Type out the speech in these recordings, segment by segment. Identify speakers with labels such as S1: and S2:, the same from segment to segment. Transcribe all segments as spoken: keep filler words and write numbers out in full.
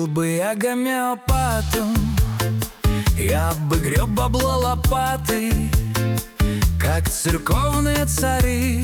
S1: Был бы я гомеопатом, я бы греб бабло лопатой, как церковные цари,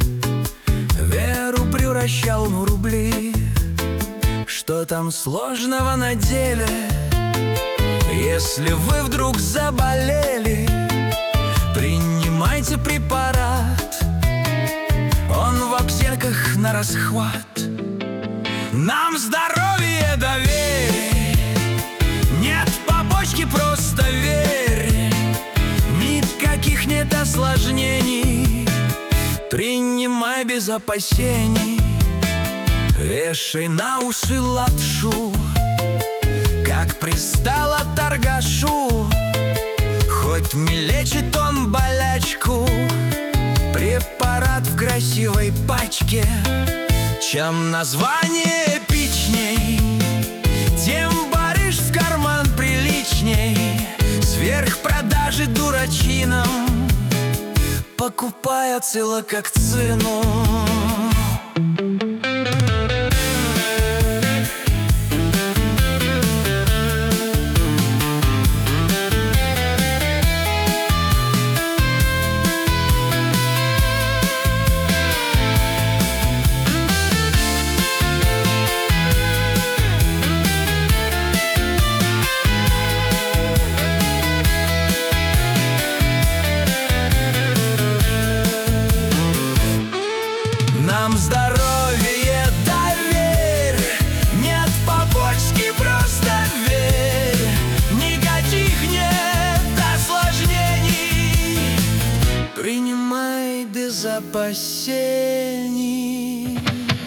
S1: веру превращал в рубли. Что там сложного на деле, если вы вдруг заболели? Принимайте препарат, он в аптеках на расхват. Нам здоровье доверь, нет побочки, просто верь. Никаких нет осложнений, принимай без опасений. Вешай на уши лапшу, как пристало торгашу. Хоть не лечит он болячку, препарат в красивой пачке. Чем название эпичней, тем барыш в карман приличней. Сверхпродажи дурачинам покупая цилококцину. Нам здоровье доверь, нет побочки, просто верь. Никаких нет осложнений, принимай без опасений.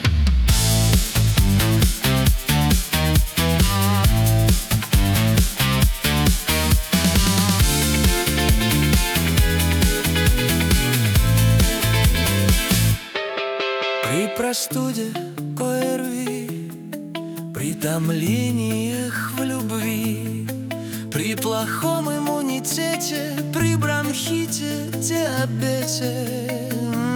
S1: При простуде, ОРВИ, при томлениях в любви, при плохом иммунитете, при бронхите, диабете,